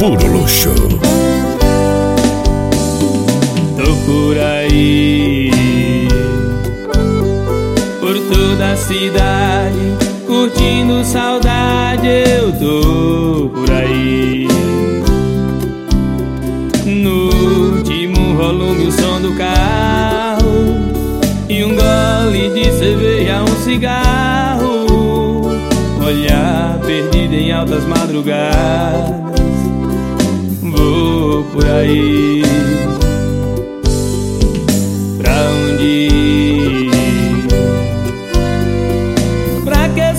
puro luxo. Tô por aí, por toda a cidade, curtindo saudade. Eu tô por aí. No último volume o som do carro e um gole de cerveja, um cigarro. Olhar perdido em altas madrugadas. Vou por aí. Pra onde ir? Pra que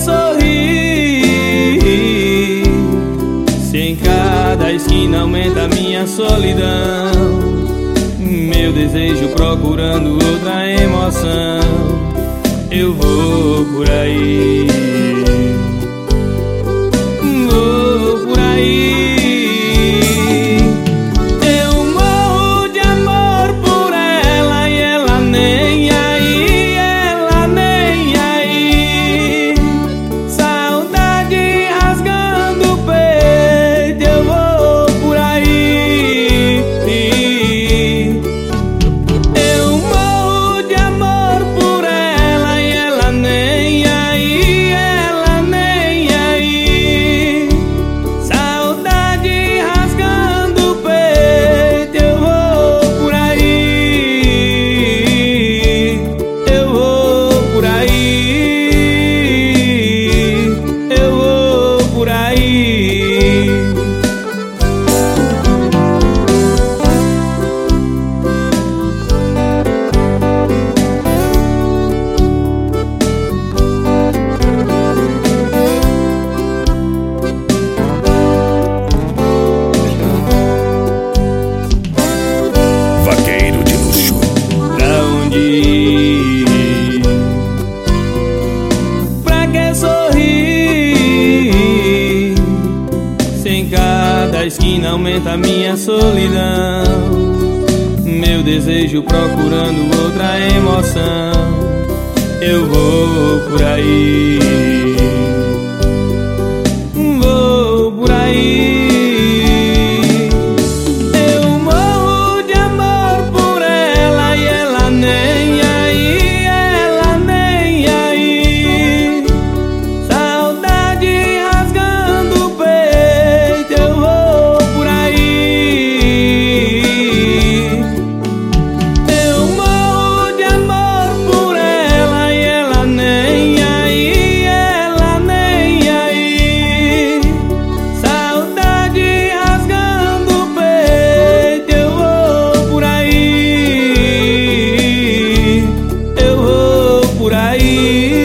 sorrir? Se em cada esquina aumenta a minha solidão, meu desejo procurando outra emoção. Eu vou por aí. Vou por aí. Pra que sorrir? Se em cada esquina aumenta a minha solidão, meu desejo procurando outra emoção. Eu vou por aí. Vou por aí. Por aí.